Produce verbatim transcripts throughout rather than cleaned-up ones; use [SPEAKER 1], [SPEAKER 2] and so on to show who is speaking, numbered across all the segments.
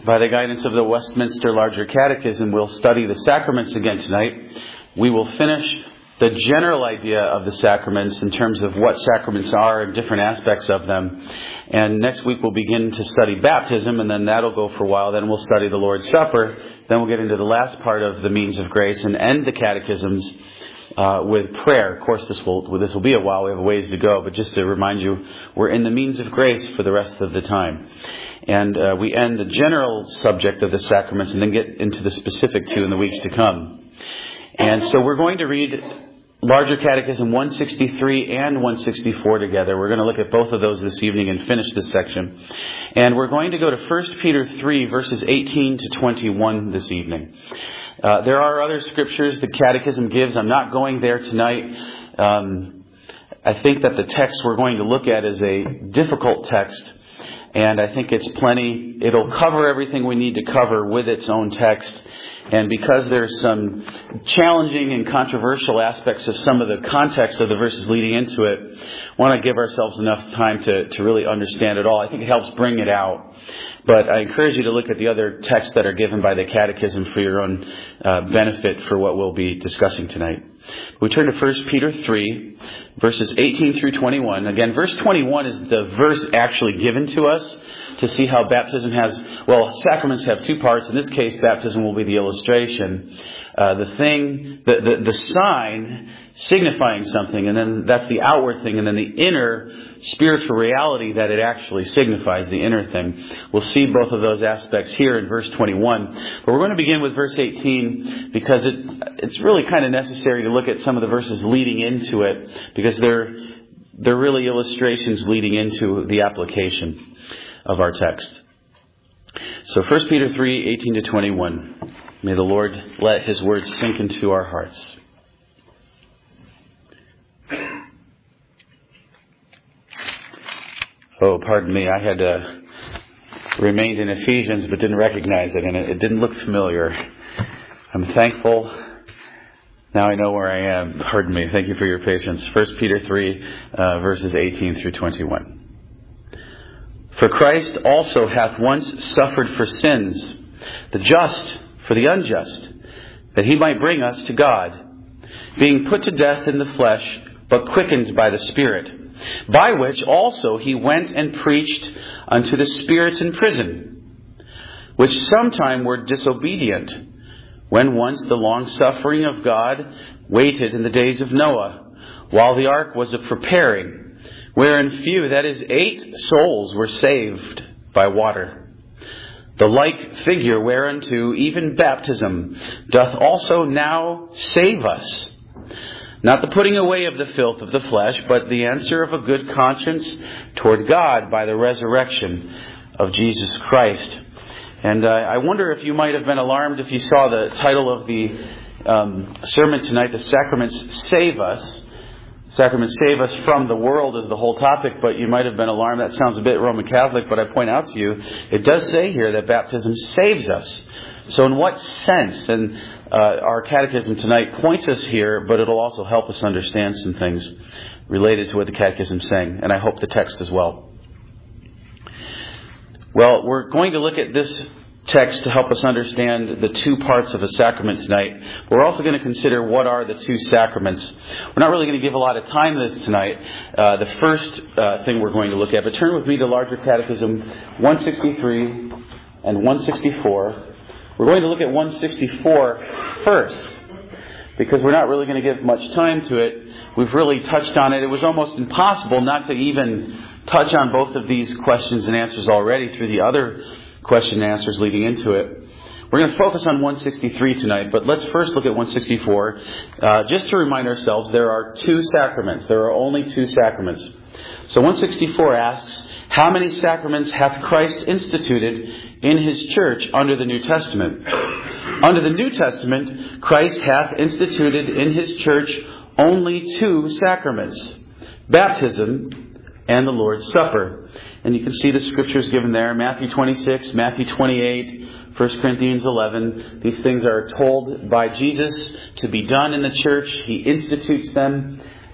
[SPEAKER 1] By the guidance of the Westminster Larger Catechism, we'll study the sacraments again tonight. We will finish the general idea of the sacraments in terms of what sacraments are and different aspects of them. And next week we'll begin to study baptism, and then that'll go for a while. Then we'll study the Lord's Supper. Then we'll get into the last part of the means of grace and end the catechisms uh, with prayer. Of course, this will this will be a while. We have a ways to go. But just to remind you, we're in the means of grace for the rest of the time. And uh, we end the general subject of the sacraments and then get into the specific two in the weeks to come. And so we're going to read Larger Catechism one sixty-three and one sixty-four together. We're going to look at both of those this evening and finish this section. And we're going to go to First Peter three, verses eighteen to twenty-one this evening. Uh, there are other scriptures the Catechism gives. I'm not going there tonight. Um, I think that the text we're going to look at is a difficult text. And I think it's plenty. It'll cover everything we need to cover with its own text. And because there's some challenging and controversial aspects of some of the context of the verses leading into it, I want to give ourselves enough time to, to really understand it all. I think it helps bring it out. But I encourage you to look at the other texts that are given by the Catechism for your own uh, benefit for what we'll be discussing tonight. We turn to First Peter three, verses eighteen through twenty-one. Again, verse twenty-one is the verse actually given to us to see how baptism has, well, sacraments have two parts. In this case, baptism will be the illustration. Uh, the thing, the, the, the sign signifying something, and then that's the outward thing, and then the inner spiritual reality that it actually signifies, the inner thing. We'll see both of those aspects here in verse twenty-one. But we're going to begin with verse eighteen because it, it's really kind of necessary to look at some of the verses leading into it because they're, they're really illustrations leading into the application of our text. So First Peter three, eighteen to twenty-one. May the Lord let His words sink into our hearts. Oh, pardon me. I had uh, remained in Ephesians but didn't recognize it, and it, it didn't look familiar. I'm thankful. Now I know where I am. Pardon me. Thank you for your patience. First Peter three, uh, verses eighteen through twenty-one. For Christ also hath once suffered for sins, the just for the unjust, that He might bring us to God, being put to death in the flesh, but quickened by the Spirit, by which also He went and preached unto the spirits in prison, which sometime were disobedient, when once the long suffering of God waited in the days of Noah, while the ark was a preparing, wherein few, that is, eight souls were saved by water. The like figure whereunto even baptism doth also now save us. Not the putting away of the filth of the flesh, but the answer of a good conscience toward God by the resurrection of Jesus Christ. And uh, I wonder if you might have been alarmed if you saw the title of the um, sermon tonight, The Sacraments Save Us. Sacraments save us from the world is the whole topic, but you might have been alarmed. That sounds a bit Roman Catholic, but I point out to you, it does say here that baptism saves us. So in what sense? And uh, our catechism tonight points us here, but it'll also help us understand some things related to what the catechism is saying, and I hope the text as well. Well, we're going to look at this text to help us understand the two parts of a sacrament tonight. We're also going to consider what are the two sacraments. We're not really going to give a lot of time to this tonight. Uh, the first uh, thing we're going to look at, but turn with me to Larger Catechism one sixty-three and one sixty-four. We're going to look at one sixty-four first, because we're not really going to give much time to it. We've really touched on it. It was almost impossible not to even touch on both of these questions and answers already through the other question and answers leading into it. We're going to focus on one sixty-three tonight, but let's first look at one sixty-four. Uh, just to remind ourselves, there are two sacraments. There are only two sacraments. So one sixty-four asks, how many sacraments hath Christ instituted in His church under the New Testament? Under the New Testament, Christ hath instituted in His church only two sacraments, baptism and the Lord's Supper. And you can see the scriptures given there, Matthew twenty-six, Matthew twenty-eight, First Corinthians eleven. These things are told by Jesus to be done in the church. He institutes them.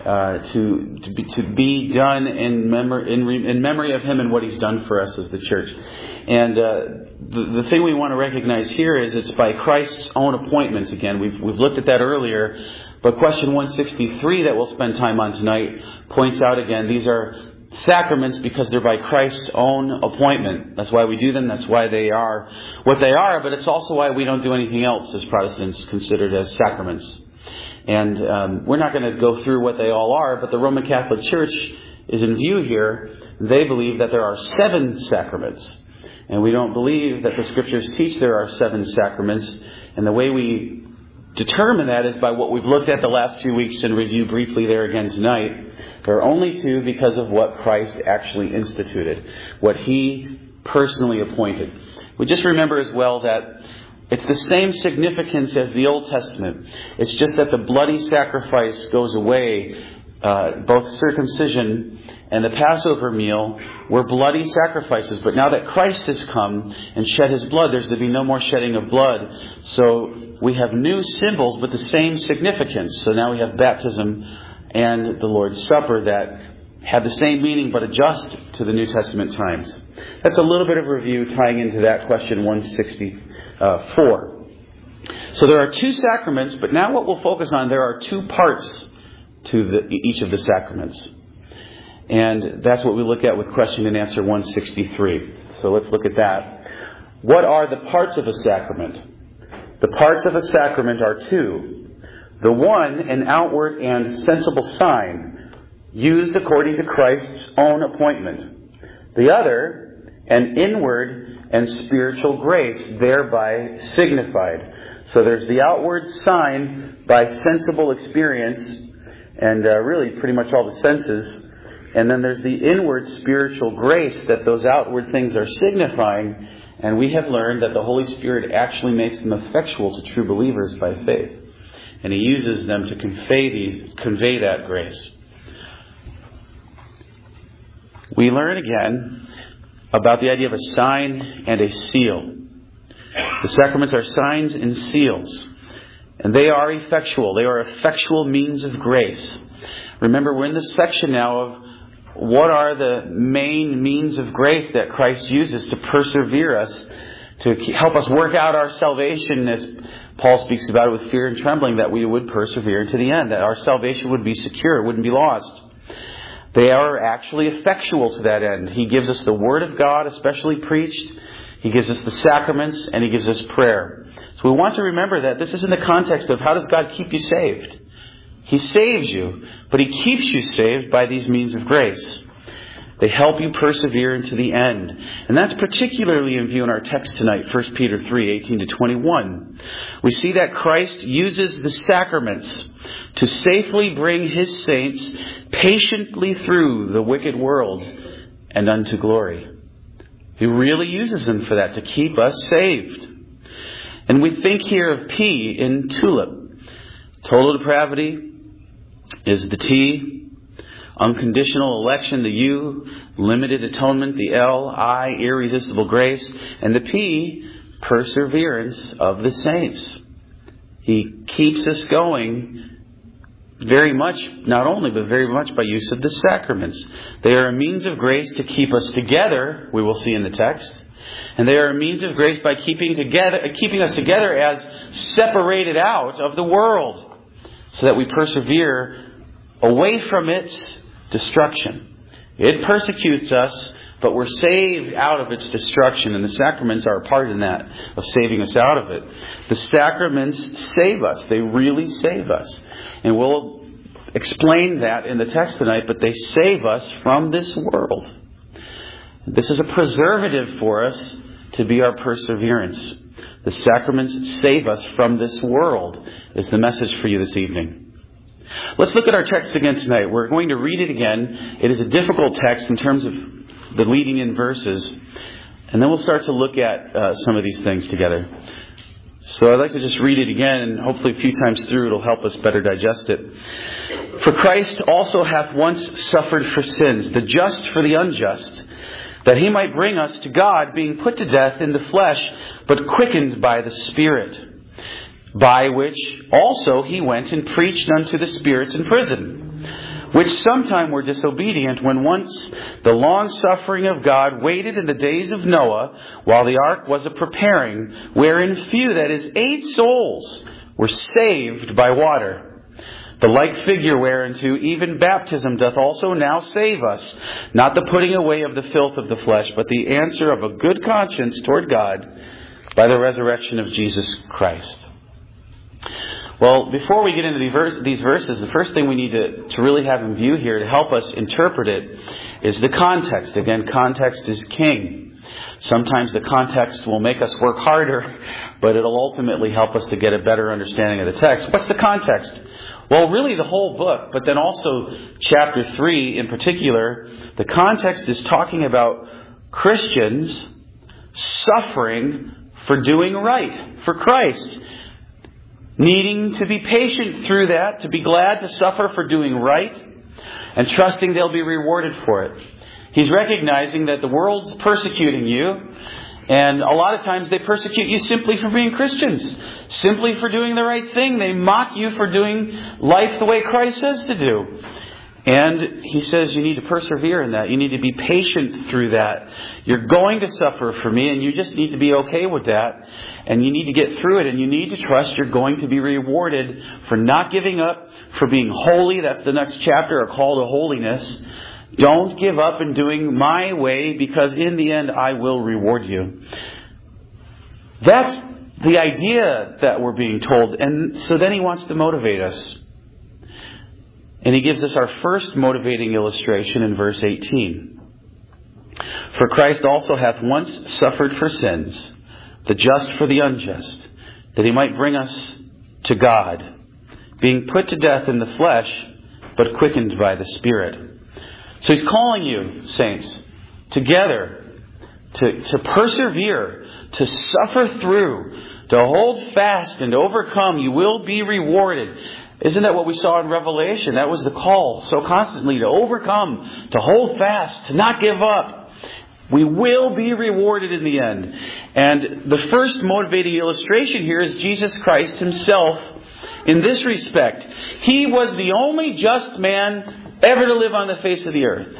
[SPEAKER 1] uh, to to be, to be done in memory in, re, in memory of Him and what He's done for us as the church. And uh, the, the thing we want to recognize here is it's by Christ's own appointment. Again, we've we've looked at that earlier, but question one sixty-three that we'll spend time on tonight points out again these are sacraments because they're by Christ's own appointment. That's why we do them. That's why they are what they are. But it's also why we don't do anything else as Protestants considered as sacraments. And um, we're not going to go through what they all are, but the Roman Catholic Church is in view here. They believe that there are seven sacraments. And we don't believe that the Scriptures teach there are seven sacraments. And the way we determine that is by what we've looked at the last few weeks and review briefly there again tonight. There are only two because of what Christ actually instituted, what He personally appointed. We just remember as well that it's the same significance as the Old Testament. It's just that the bloody sacrifice goes away. Uh, both circumcision and the Passover meal were bloody sacrifices. But now that Christ has come and shed His blood, there's to be no more shedding of blood. So we have new symbols, but the same significance. So now we have baptism and the Lord's Supper that have the same meaning but adjust to the New Testament times. That's a little bit of review tying into that question one sixty-four. So there are two sacraments, but now what we'll focus on, there are two parts to the, each of the sacraments. And that's what we look at with question and answer one sixty-three. So let's look at that. What are the parts of a sacrament? The parts of a sacrament are two. The one, an outward and sensible sign, used according to Christ's own appointment. The other, an inward and spiritual grace, thereby signified. So there's the outward sign by sensible experience, and uh, really pretty much all the senses. And then there's the inward spiritual grace that those outward things are signifying. And we have learned that the Holy Spirit actually makes them effectual to true believers by faith. And He uses them to convey these, convey that grace. We learn again about the idea of a sign and a seal. The sacraments are signs and seals. And they are effectual. They are effectual means of grace. Remember, we're in this section now of what are the main means of grace that Christ uses to persevere us, to help us work out our salvation, as Paul speaks about it with fear and trembling, that we would persevere to the end, that our salvation would be secure, wouldn't be lost. They are actually effectual to that end. He gives us the Word of God, especially preached. He gives us the sacraments, and He gives us prayer. So we want to remember that this is in the context of how does God keep you saved? He saves you, but He keeps you saved by these means of grace. They help you persevere into the end. And that's particularly in view in our text tonight, First Peter three, eighteen to twenty-one. We see that Christ uses the sacraments to safely bring His saints patiently through the wicked world and unto glory. He really uses them for that, to keep us saved. And we think here of P in TULIP. Total depravity is the T. Unconditional election, the U. Limited atonement, the L. I. Irresistible grace. And the P. Perseverance of the saints. He keeps us going very much, not only, but very much by use of the sacraments. They are a means of grace to keep us together, we will see in the text. And they are a means of grace by keeping together, keeping us together as separated out of the world, so that we persevere away from its destruction. It persecutes us, but we're saved out of its destruction, and the sacraments are a part in that, of saving us out of it. The sacraments save us. They really save us. And we'll explain that in the text tonight, but they save us from this world. This is a preservative for us to be our perseverance. The sacraments save us from this world, is the message for you this evening. Let's look at our text again tonight. We're going to read it again. It is a difficult text in terms of the leading in verses. And then we'll start to look at uh, some of these things together. So I'd like to just read it again, and hopefully a few times through it'll help us better digest it. For Christ also hath once suffered for sins, the just for the unjust, that He might bring us to God, being put to death in the flesh, but quickened by the Spirit, by which also He went and preached unto the spirits in prison, which sometime were disobedient, when once the long suffering of God waited in the days of Noah, while the ark was a preparing, wherein few, that is, eight souls, were saved by water. The like figure whereunto even baptism doth also now save us, not the putting away of the filth of the flesh, but the answer of a good conscience toward God by the resurrection of Jesus Christ. Well, before we get into the verse, these verses, the first thing we need to, to really have in view here to help us interpret it is the context. Again, context is king. Sometimes the context will make us work harder, but it'll ultimately help us to get a better understanding of the text. What's the context? Well, really the whole book, but then also chapter three in particular. The context is talking about Christians suffering for doing right, for Christ. Needing to be patient through that, to be glad to suffer for doing right, and trusting they'll be rewarded for it. He's recognizing that the world's persecuting you, and a lot of times they persecute you simply for being Christians, simply for doing the right thing. They mock you for doing life the way Christ says to do. And he says you need to persevere in that. You need to be patient through that. You're going to suffer for me, and you just need to be okay with that. And you need to get through it, and you need to trust you're going to be rewarded for not giving up, for being holy. That's the next chapter, a call to holiness. Don't give up in doing my way, because in the end I will reward you. That's the idea that we're being told. And so then he wants to motivate us. And he gives us our first motivating illustration in verse eighteen. For Christ also hath once suffered for sins, the just for the unjust, that he might bring us to God, being put to death in the flesh, but quickened by the Spirit. So he's calling you, saints, together to, to persevere, to suffer through, to hold fast and overcome. You will be rewarded. Isn't that what we saw in Revelation? That was the call so constantly, to overcome, to hold fast, to not give up. We will be rewarded in the end. And the first motivating illustration here is Jesus Christ himself in this respect. He was the only just man ever to live on the face of the earth.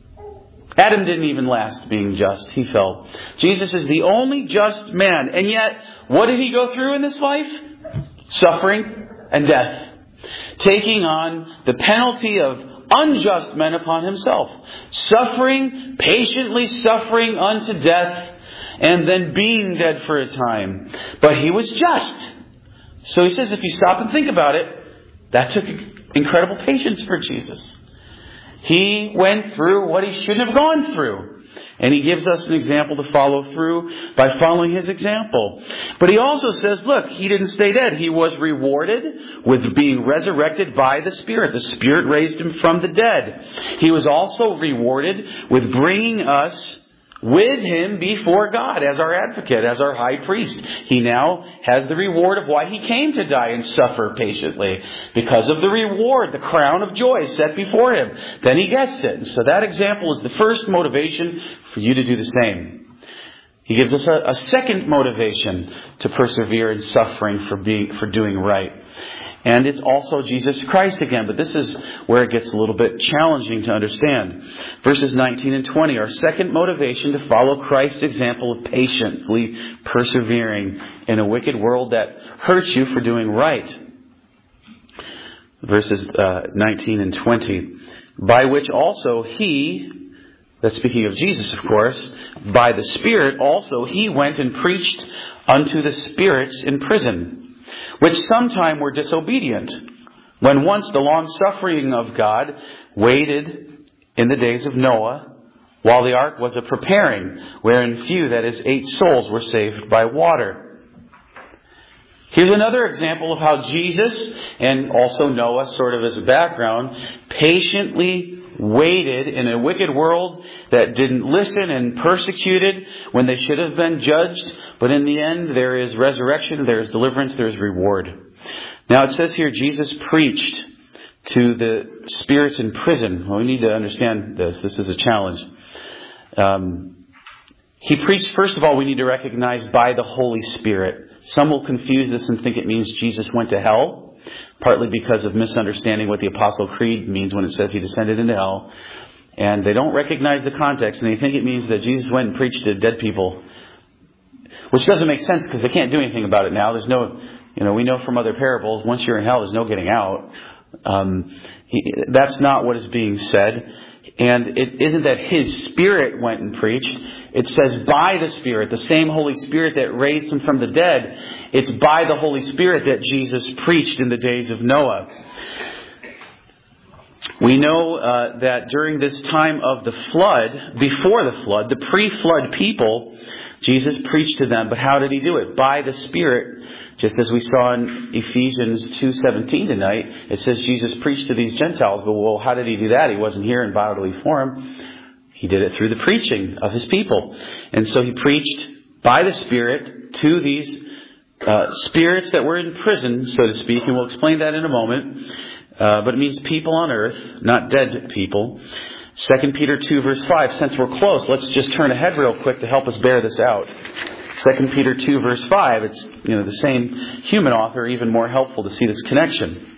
[SPEAKER 1] Adam didn't even last being just. He fell. Jesus is the only just man. And yet, what did he go through in this life? Suffering and death. Taking on the penalty of unjust men upon himself. Suffering, patiently suffering unto death, and then being dead for a time. But he was just. So he says, if you stop and think about it, that took incredible patience for Jesus. He went through what he shouldn't have gone through. And he gives us an example to follow through by following his example. But he also says, look, he didn't stay dead. He was rewarded with being resurrected by the Spirit. The Spirit raised him from the dead. He was also rewarded with bringing us with him before God as our advocate, as our high priest. He now has the reward of why he came to die and suffer patiently. Because of the reward, the crown of joy set before him. Then he gets it. And so that example is the first motivation for you to do the same. He gives us a, a second motivation to persevere in suffering for being, for doing right. And it's also Jesus Christ again. But this is where it gets a little bit challenging to understand. Verses nineteen and twenty. Our second motivation to follow Christ's example of patiently persevering in a wicked world that hurts you for doing right. Verses uh, nineteen and twenty. By which also he, that's speaking of Jesus of course, by the Spirit also he went and preached unto the spirits in prison, which sometime were disobedient, when once the long suffering of God waited in the days of Noah, while the ark was a preparing, wherein few, that is, eight souls, were saved by water. Here's another example of how Jesus, and also Noah, sort of as a background, patiently waited in a wicked world that didn't listen and persecuted when they should have been judged. But in the end, there is resurrection, there is deliverance, there is reward. Now it says here, Jesus preached to the spirits in prison. Well, we need to understand this. This is a challenge. Um, he preached, first of all, we need to recognize by the Holy Spirit. Some will confuse this and think it means Jesus went to hell. partly because of misunderstanding what the Apostle Creed means when it says he descended into hell. And they don't recognize the context, and they think it means that Jesus went and preached to dead people, which doesn't make sense because they can't do anything about it now. There's no, you know, we know from other parables, once you're in hell, there's no getting out. Um, he, that's not what is being said. And it isn't that His Spirit went and preached. It says by the Spirit, the same Holy Spirit that raised Him from the dead. It's by the Holy Spirit that Jesus preached in the days of Noah. We know uh, that during this time of the flood, before the flood, the pre-flood people, Jesus preached to them. But how did He do it? By the Spirit. Just as we saw in Ephesians two seventeen tonight, it says Jesus preached to these Gentiles. But well, how did He do that? He wasn't here in bodily form. He did it through the preaching of His people. And so He preached by the Spirit to these uh, spirits that were in prison, so to speak. And we'll explain that in a moment. Uh, but it means people on earth, not dead people. Second Peter two verse five. Since we're close, let's just turn ahead real quick to help us bear this out. Second Peter two verse five. It's, you know, the same human author, even more helpful to see this connection.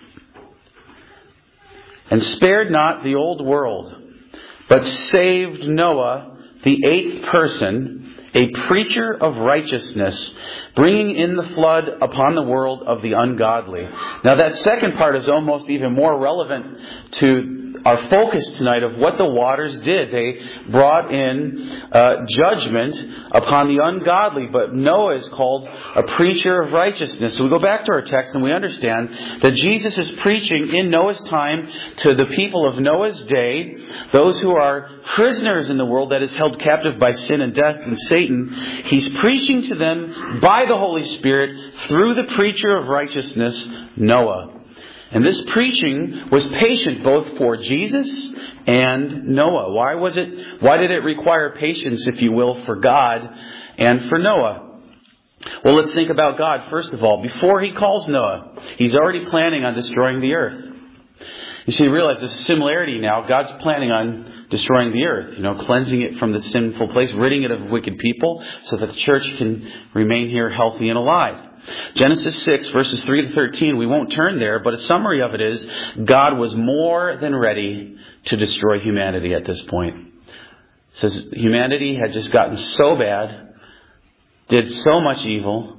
[SPEAKER 1] And spared not the old world, but saved Noah, the eighth person, a preacher of righteousness, bringing in the flood upon the world of the ungodly. Now that second part is almost even more relevant to our focus tonight of what the waters did. They brought in uh, judgment upon the ungodly, but Noah is called a preacher of righteousness. So we go back to our text and we understand that Jesus is preaching in Noah's time to the people of Noah's day, those who are prisoners in the world that is held captive by sin and death and Satan. He's preaching to them by the Holy Spirit through the preacher of righteousness, Noah. And this preaching was patient both for Jesus and Noah. Why was it? Why did it require patience, if you will, for God and for Noah? Well, let's think about God first of all. Before He calls Noah, He's already planning on destroying the earth. You see, you realize there's a similarity now. God's planning on destroying the earth, you know, cleansing it from the sinful place, ridding it of wicked people, so that the church can remain here healthy and alive. Genesis six, verses three to thirteen, we won't turn there, but a summary of it is, God was more than ready to destroy humanity at this point. It says humanity had just gotten so bad, did so much evil,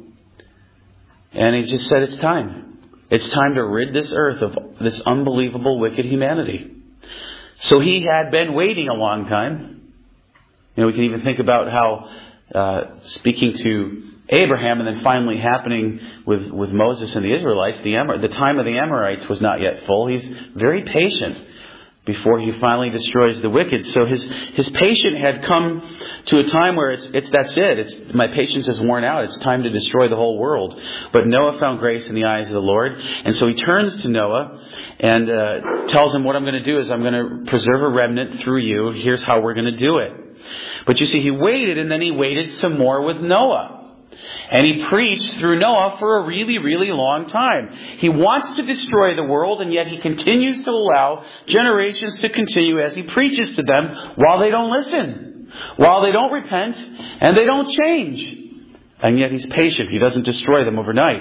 [SPEAKER 1] and He just said it's time. It's time to rid this earth of this unbelievable, wicked humanity. So He had been waiting a long time. You know, we can even think about how, uh, speaking to Abraham and then finally happening with, with Moses and the Israelites, the, Amor- the time of the Amorites was not yet full. He's very patient before He finally destroys the wicked. So his, his patience had come to a time where it's, it's that's it. It's, my patience is worn out. It's time to destroy the whole world. But Noah found grace in the eyes of the Lord. And so he turns to Noah and uh, tells him, what I'm going to do is I'm going to preserve a remnant through you. Here's how we're going to do it. But you see, he waited, and then he waited some more with Noah. And he preached through Noah for a really, really long time. He wants to destroy the world, and yet He continues to allow generations to continue as He preaches to them while they don't listen, while they don't repent, and they don't change. And yet He's patient. He doesn't destroy them overnight.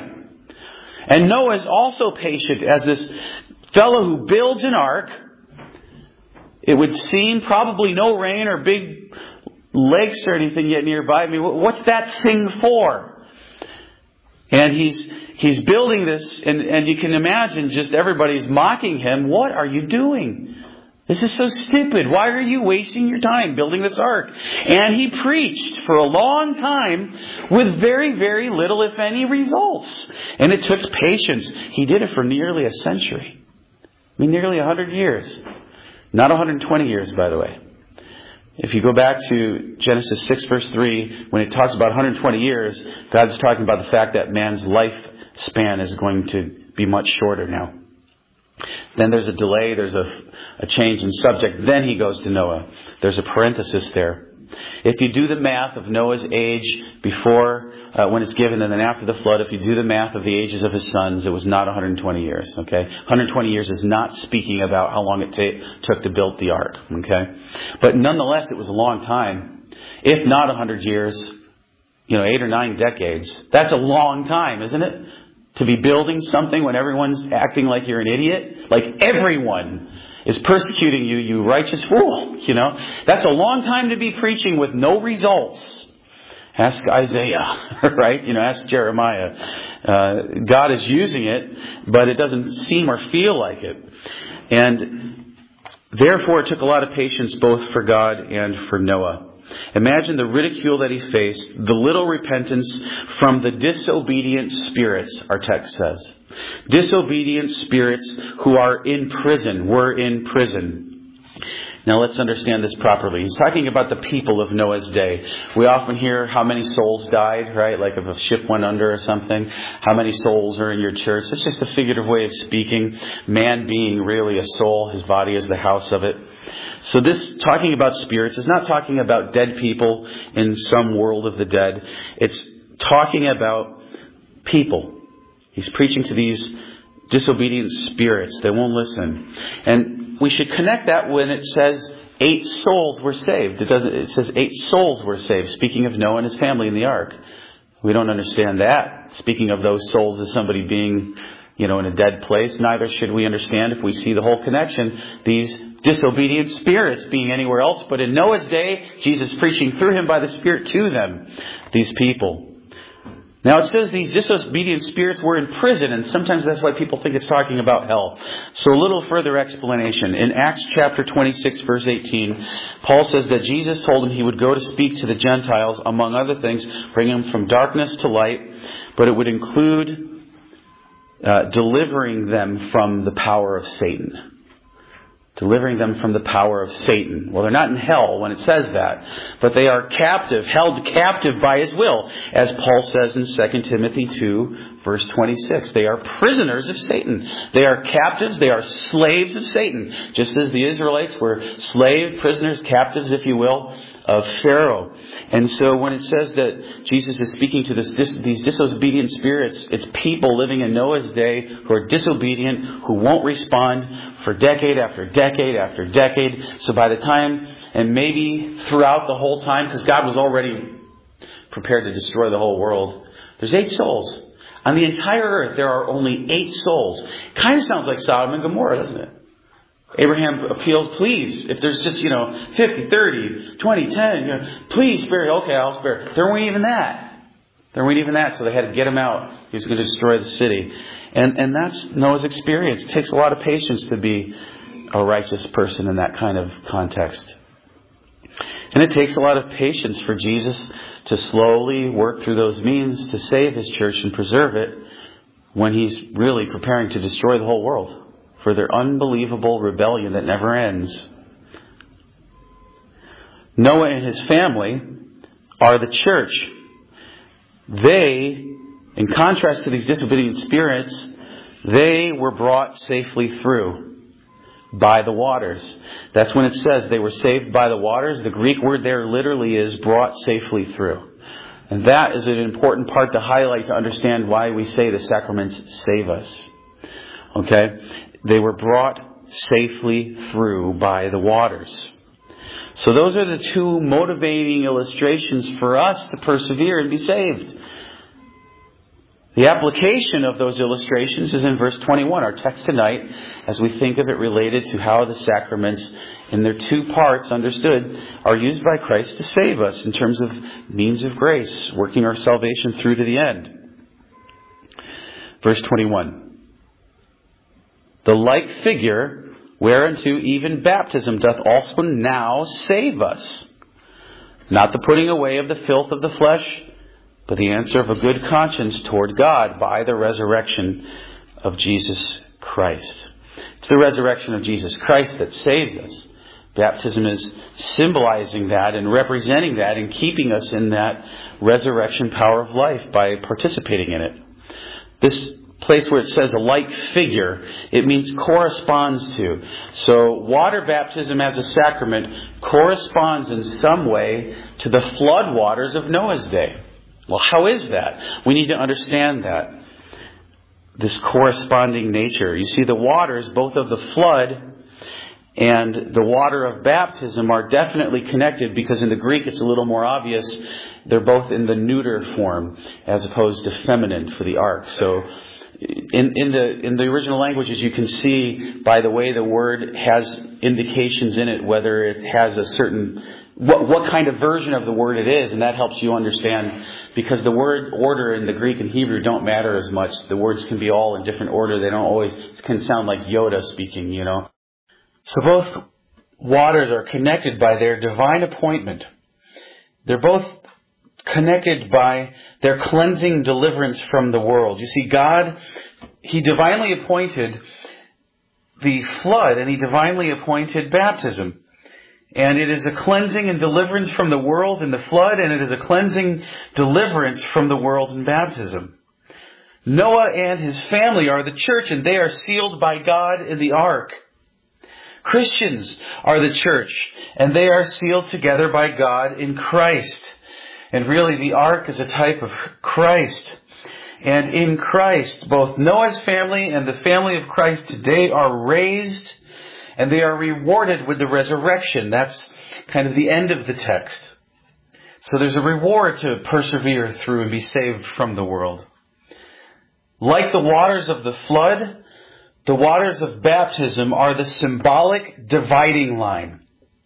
[SPEAKER 1] And Noah is also patient as this fellow who builds an ark. It would seem probably no rain or big lakes or anything yet nearby. I mean, what's that thing for? And he's he's building this, and, and you can imagine just everybody's mocking him. What are you doing? This is so stupid. Why are you wasting your time building this ark? And he preached for a long time with very, very little, if any, results. And it took patience. He did it for nearly a century. I mean, nearly one hundred years. Not one hundred twenty years, by the way. If you go back to Genesis six verse three, when it talks about one hundred twenty years, God's talking about the fact that man's lifespan is going to be much shorter now. Then there's a delay, there's a, a change in subject. Then he goes to Noah. There's a parenthesis there. If you do the math of Noah's age before, uh, when it's given, and then after the flood, if you do the math of the ages of his sons, it was not one hundred twenty years, okay? one hundred twenty years is not speaking about how long it ta- took to build the ark, okay? But nonetheless, it was a long time. If not one hundred years, you know, eight or nine decades. That's a long time, isn't it? To be building something when everyone's acting like you're an idiot? Like everyone is persecuting you, you righteous fool. You know, that's a long time to be preaching with no results. Ask Isaiah, right? You know, ask Jeremiah. Uh, God is using it, but it doesn't seem or feel like it. And therefore, it took a lot of patience both for God and for Noah. Imagine the ridicule that he faced, the little repentance from the disobedient spirits, our text says. Disobedient spirits who are in prison, were in prison. Now let's understand this properly. He's talking about the people of Noah's day. We often hear how many souls died, right? Like if a ship went under or something. How many souls are in your church? It's just a figurative way of speaking. Man being really a soul. His body is the house of it. So this talking about spirits is not talking about dead people in some world of the dead. It's talking about people. He's preaching to these disobedient spirits. They won't listen. And we should connect that when it says eight souls were saved. It doesn't. It says eight souls were saved. Speaking of Noah and his family in the ark. We don't understand that. Speaking of those souls as somebody being, you know, in a dead place. Neither should we understand, if we see the whole connection, these disobedient spirits being anywhere else. But in Noah's day, Jesus preaching through him by the Spirit to them, these people. Now it says these disobedient spirits were in prison, and sometimes that's why people think it's talking about hell. So a little further explanation. In Acts chapter twenty-six, verse eighteen, Paul says that Jesus told him he would go to speak to the Gentiles, among other things, bring them from darkness to light, but it would include uh, delivering them from the power of Satan. Delivering them from the power of Satan. Well, they're not in hell when it says that, but they are captive, held captive by his will, as Paul says in Second Timothy two, verse twenty-six. They are prisoners of Satan. They are captives. They are slaves of Satan, just as the Israelites were slave prisoners, captives, if you will, of Pharaoh. And so when it says that Jesus is speaking to this, this, these disobedient spirits, it's people living in Noah's day who are disobedient, who won't respond for decade after decade after decade. So by the time, and maybe throughout the whole time, because God was already prepared to destroy the whole world, there's eight souls. On the entire earth, there are only eight souls. Kind of sounds like Sodom and Gomorrah, doesn't it? Abraham appealed, please, if there's just, you know, fifty, thirty, twenty, ten, you know, please spare. Okay, I'll spare. There weren't even that. There weren't even that, so they had to get him out. He was going to destroy the city. And and that's Noah's experience. It takes a lot of patience to be a righteous person in that kind of context. And it takes a lot of patience for Jesus to slowly work through those means to save his church and preserve it when he's really preparing to destroy the whole world for their unbelievable rebellion that never ends. Noah and his family are the church. They, in contrast to these disobedient spirits, they were brought safely through by the waters. That's when it says they were saved by the waters. The Greek word there literally is brought safely through. And that is an important part to highlight to understand why we say the sacraments save us. Okay? They were brought safely through by the waters. So those are the two motivating illustrations for us to persevere and be saved. The application of those illustrations is in verse twenty-one, our text tonight, as we think of it related to how the sacraments, in their two parts understood, are used by Christ to save us in terms of means of grace, working our salvation through to the end. Verse twenty-one. The like figure, whereunto even baptism doth also now save us. Not the putting away of the filth of the flesh, but the answer of a good conscience toward God by the resurrection of Jesus Christ. It's the resurrection of Jesus Christ that saves us. Baptism is symbolizing that and representing that and keeping us in that resurrection power of life by participating in it. This place where it says a like figure, it means corresponds to. So water baptism as a sacrament corresponds in some way to the flood waters of Noah's day. Well, how is that? We need to understand that. This corresponding nature. You see, the waters, both of the flood and the water of baptism, are definitely connected because in the Greek it's a little more obvious. They're both in the neuter form as opposed to feminine for the ark. So in, in the in the original languages, you can see by the way the word has indications in it whether it has a certain what what kind of version of the word it is, and that helps you understand, because the word order in the Greek and Hebrew don't matter as much. The words can be all in different order. They don't always it can sound like Yoda speaking, you know. So both waters are connected by their divine appointment. They're both connected by their cleansing deliverance from the world. You see, God, He divinely appointed the flood, and He divinely appointed baptism. And it is a cleansing and deliverance from the world in the flood, and it is a cleansing deliverance from the world in baptism. Noah and his family are the church, and they are sealed by God in the ark. Christians are the church, and they are sealed together by God in Christ. And really, the ark is a type of Christ. And in Christ, both Noah's family and the family of Christ today are raised, and they are rewarded with the resurrection. That's kind of the end of the text. So there's a reward to persevere through and be saved from the world. Like the waters of the flood, the waters of baptism are the symbolic dividing line.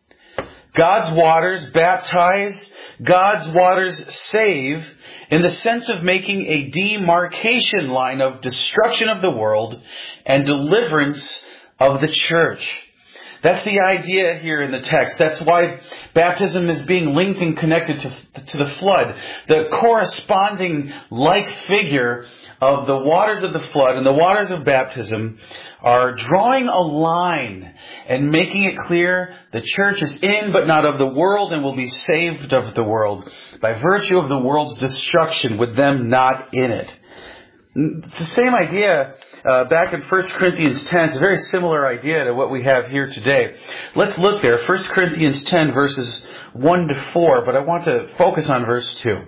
[SPEAKER 1] God's waters baptize, God's waters save, in the sense of making a demarcation line of destruction of the world and deliverance of the church. That's the idea here in the text. That's why baptism is being linked and connected to, to the flood. The corresponding like figure of the waters of the flood and the waters of baptism are drawing a line and making it clear the church is in but not of the world and will be saved of the world by virtue of the world's destruction with them not in it. It's the same idea uh, back in First Corinthians ten. It's a very similar idea to what we have here today. Let's look there. First Corinthians ten, verses one to four, but I want to focus on verse two.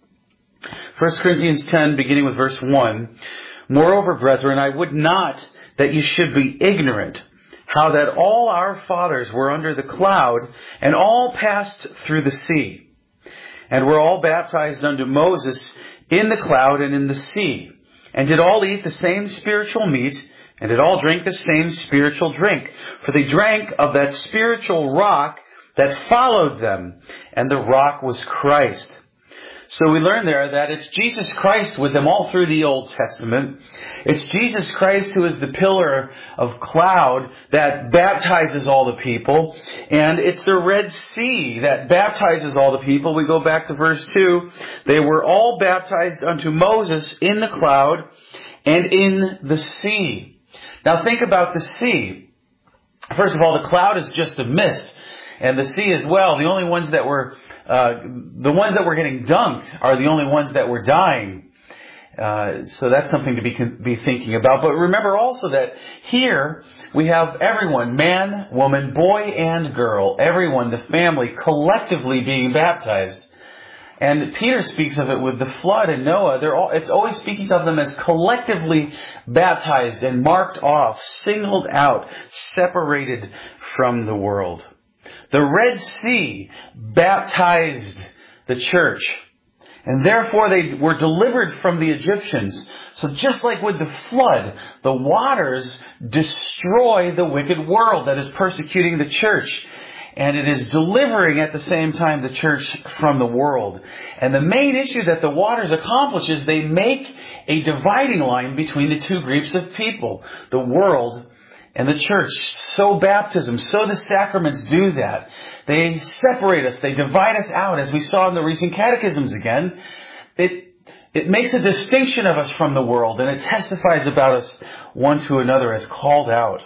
[SPEAKER 1] First Corinthians ten, beginning with verse one. Moreover, brethren, I would not that you should be ignorant how that all our fathers were under the cloud, and all passed through the sea, and were all baptized unto Moses in the cloud and in the sea, and did all eat the same spiritual meat, and did all drink the same spiritual drink. For they drank of that spiritual rock that followed them, and the rock was Christ. So we learn there that it's Jesus Christ with them all through the Old Testament. It's Jesus Christ who is the pillar of cloud that baptizes all the people. And it's the Red Sea that baptizes all the people. We go back to verse two. They were all baptized unto Moses in the cloud and in the sea. Now think about the sea. First of all, the cloud is just a mist. And the sea as well. The only ones that were, uh, the ones that were getting dunked are the only ones that were dying. Uh, so that's something to be be thinking about. But remember also that here we have everyone, man, woman, boy, and girl, everyone, the family, collectively being baptized. And Peter speaks of it with the flood and Noah. They're all, it's always speaking of them as collectively baptized and marked off, singled out, separated from the world. The Red Sea baptized the church, and therefore they were delivered from the Egyptians. So just like with the flood, the waters destroy the wicked world that is persecuting the church. And it is delivering at the same time the church from the world. And the main issue that the waters accomplish is they make a dividing line between the two groups of people, the world and the church. So baptism, so the sacraments do that. They separate us, they divide us out, as we saw in the recent catechisms again. It, it makes a distinction of us from the world, and it testifies about us one to another as called out.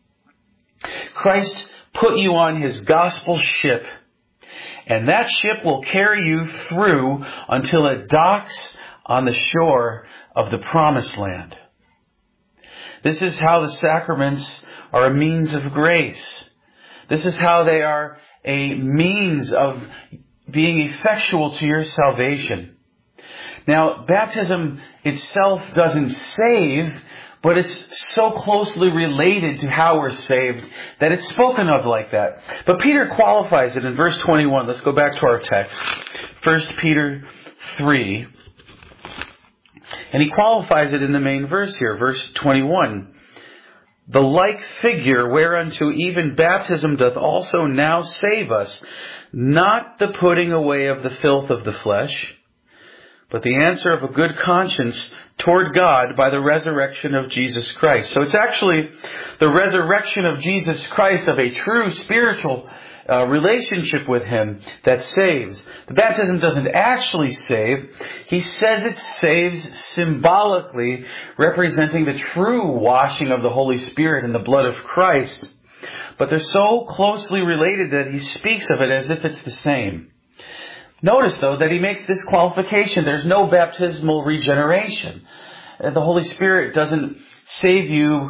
[SPEAKER 1] Christ put you on His gospel ship, and that ship will carry you through until it docks on the shore of the promised land. This is how the sacraments are a means of grace. This is how they are a means of being effectual to your salvation. Now, baptism itself doesn't save, but it's so closely related to how we're saved that it's spoken of like that. But Peter qualifies it in verse twenty-one. Let's go back to our text. First Peter three. And he qualifies it in the main verse here, verse twenty-one. The like figure whereunto even baptism doth also now save us, not the putting away of the filth of the flesh, but the answer of a good conscience toward God by the resurrection of Jesus Christ. So it's actually the resurrection of Jesus Christ, of a true spiritual uh, relationship with Him, that saves. The baptism doesn't actually save. He says it saves symbolically, representing the true washing of the Holy Spirit in the blood of Christ. But they're so closely related that he speaks of it as if it's the same. Notice, though, that he makes this qualification. There's no baptismal regeneration. The Holy Spirit doesn't save you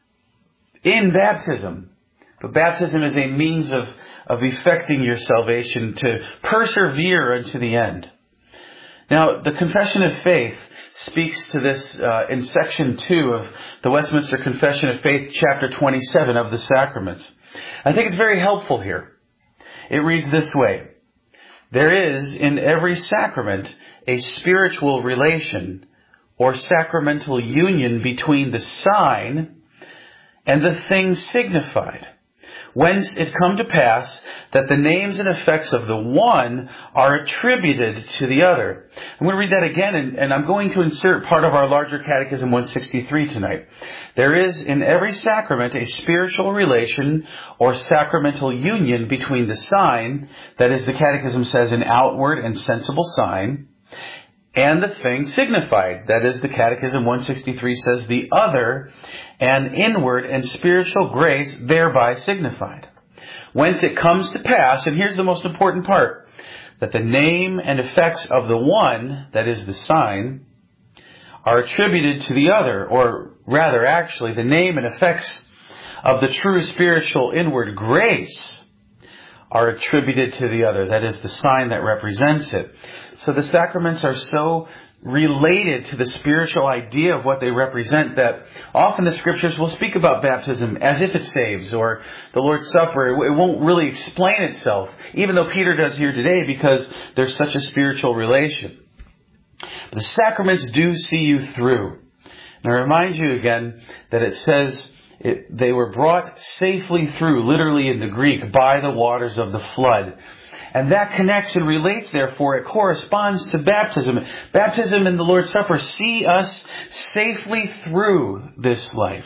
[SPEAKER 1] in baptism. But baptism is a means of, of effecting your salvation to persevere unto the end. Now, the Confession of Faith speaks to this uh, in section two of the Westminster Confession of Faith, chapter twenty-seven of the Sacraments. I think it's very helpful here. It reads this way. There is in every sacrament a spiritual relation or sacramental union between the sign and the thing signified, whence it come to pass that the names and effects of the one are attributed to the other. I'm going to read that again, and, and I'm going to insert part of our larger Catechism one sixty-three tonight. There is in every sacrament a spiritual relation or sacramental union between the sign, that is, the Catechism says, an outward and sensible sign, and the thing signified. That is, the Catechism one sixty-three says, the other and inward and spiritual grace thereby signified. Whence it comes to pass, and here's the most important part, that the name and effects of the one, that is the sign, are attributed to the other, or rather, actually, the name and effects of the true spiritual inward grace are attributed to the other, that is the sign that represents it. So the sacraments are so related to the spiritual idea of what they represent that often the Scriptures will speak about baptism as if it saves, or the Lord's Supper. It won't really explain itself, even though Peter does here today, because there's such a spiritual relation. But the sacraments do see you through. And I remind you again that it says it, they were brought safely through, literally in the Greek, by the waters of the flood. And that connection relates, therefore, it corresponds to baptism. Baptism and the Lord's Supper see us safely through this life.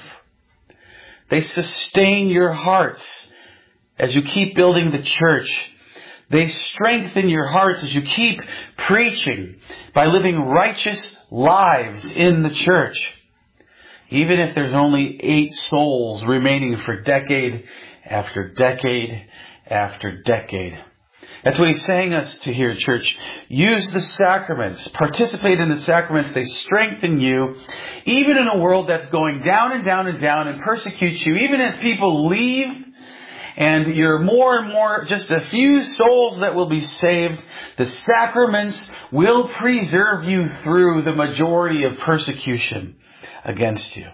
[SPEAKER 1] They sustain your hearts as you keep building the church. They strengthen your hearts as you keep preaching by living righteous lives in the church. Even if there's only eight souls remaining for decade after decade after decade. That's what he's saying us to here, church. Use the sacraments. Participate in the sacraments. They strengthen you. Even in a world that's going down and down and down and persecutes you. Even as people leave and you're more and more, just a few souls that will be saved, the sacraments will preserve you through the majority of persecution against you.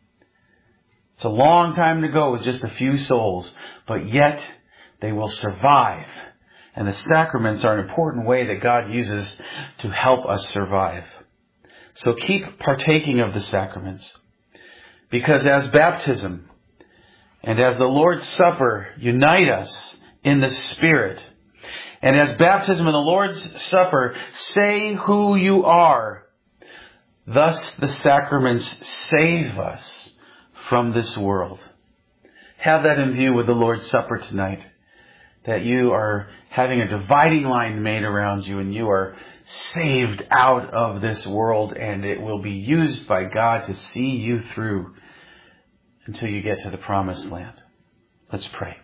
[SPEAKER 1] It's a long time to go with just a few souls, but yet they will survive. And the sacraments are an important way that God uses to help us survive. So keep partaking of the sacraments. Because as baptism and as the Lord's Supper unite us in the Spirit, and as baptism and the Lord's Supper say who you are, thus the sacraments save us from this world. Have that in view with the Lord's Supper tonight. That you are having a dividing line made around you and you are saved out of this world, and it will be used by God to see you through until you get to the promised land. Let's pray.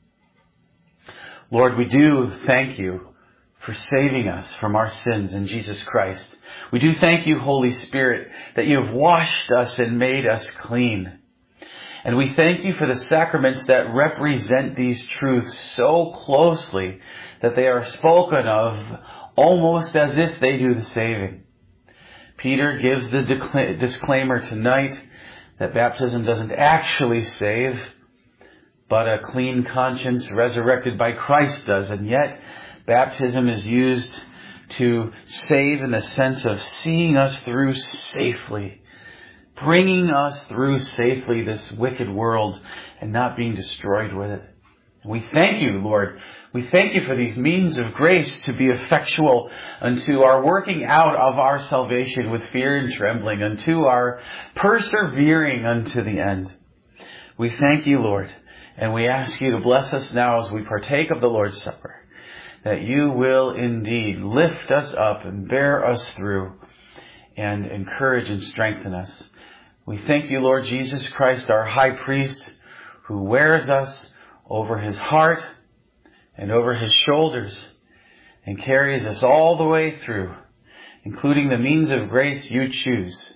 [SPEAKER 1] Lord, we do thank you for saving us from our sins in Jesus Christ. We do thank you, Holy Spirit, that you have washed us and made us clean. And we thank you for the sacraments that represent these truths so closely that they are spoken of almost as if they do the saving. Peter gives the disclaimer tonight that baptism doesn't actually save, but a clean conscience resurrected by Christ does. And yet, baptism is used to save in the sense of seeing us through safely, bringing us through safely this wicked world and not being destroyed with it. We thank you, Lord. We thank you for these means of grace to be effectual unto our working out of our salvation with fear and trembling, unto our persevering unto the end. We thank you, Lord, and we ask you to bless us now as we partake of the Lord's Supper, that you will indeed lift us up and bear us through and encourage and strengthen us. We thank you, Lord Jesus Christ, our high priest, who wears us over his heart and over his shoulders and carries us all the way through, including the means of grace you choose,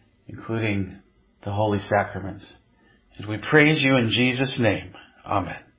[SPEAKER 1] including the holy sacraments. And we praise you in Jesus' name. Amen.